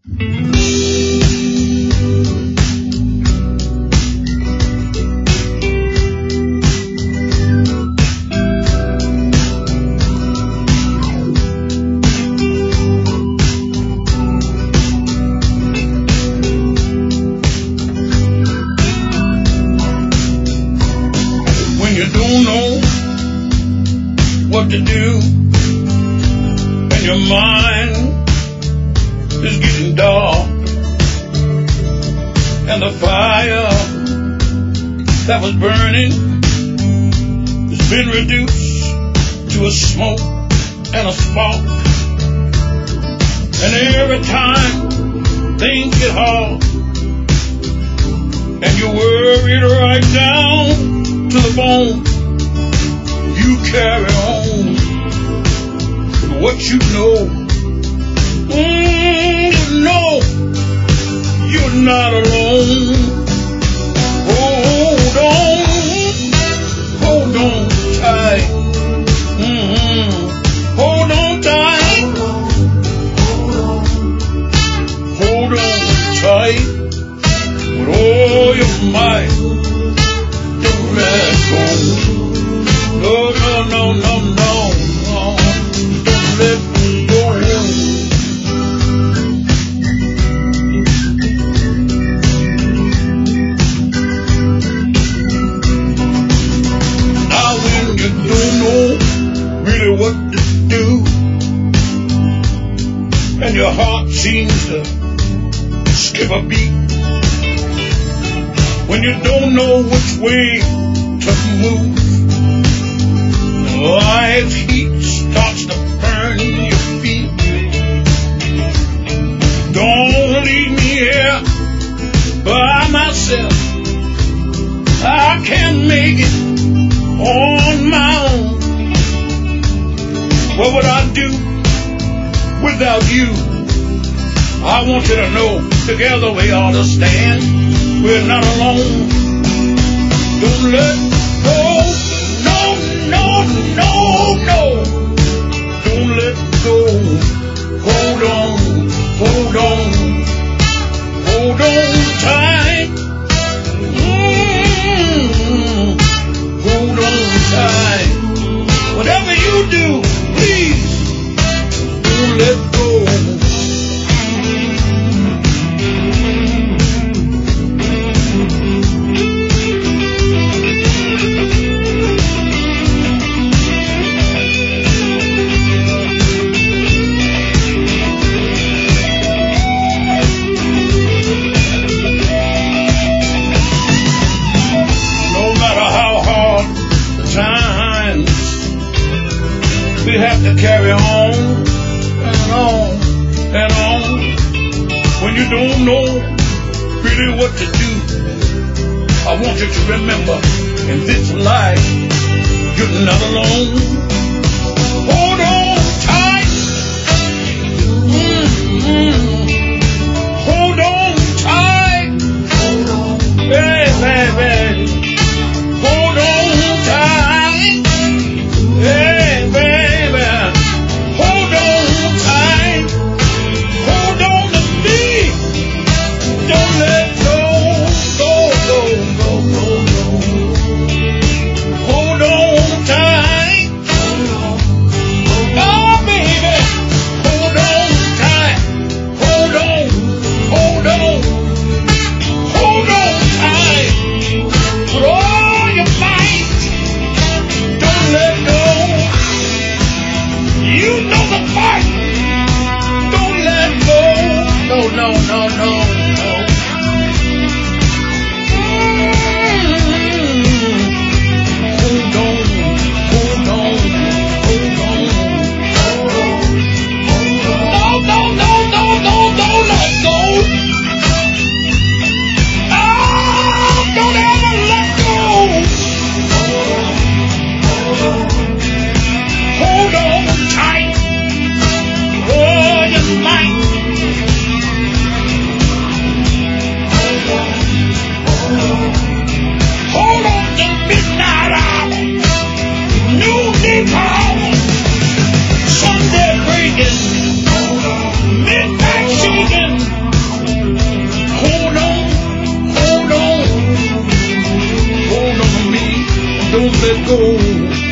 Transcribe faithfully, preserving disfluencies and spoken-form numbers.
What to do, and your mind is getting dark, and the fire that was burning has been reduced to a smoke and a spark. And every time things get hard and you're worried right down to the bone, you carry on with what you know. Mm, you know you're not alone. Hold on, hold on tight. Mm-hmm. Hold on tight. Hold on tight with all your might. Don't let go. No, no, no, no, no, no. Don't let go. Now when you don't know really what to do, and your heart seems to skip a beat, when you don't know which way to move, life's heat starts to burn your feet. Don't leave me here by myself. I can't make it on my own. What would I do without you? I want you to know, together we ought to stand. We're not alone. Don't let go. No, no, no. Don't let go. Hold on, hold on, hold on tight. Mm-hmm. Hold on tight. Whatever you do, please don't let go. We have to carry on and on and on. When you don't know really what to do, I want you to remember, in this life, you're not alone. Hold on tight. Mm-hmm. Hold on tight. Hey, baby. Hold on tight. Hey, baby. Hold on tight. Hold on to me. Don't let go. Go, go, go, go, go. Hold on tight. Oh, baby. Hold on tight. Hold on. Hold on. Hold on tight. With all your might. Don't let go. You know the fight. Don't let go. No, no, no, no, no. Mm-hmm. Hold on, hold on, hold on, hold on, hold on. No, no, no, no, no, don't let go. don't let go.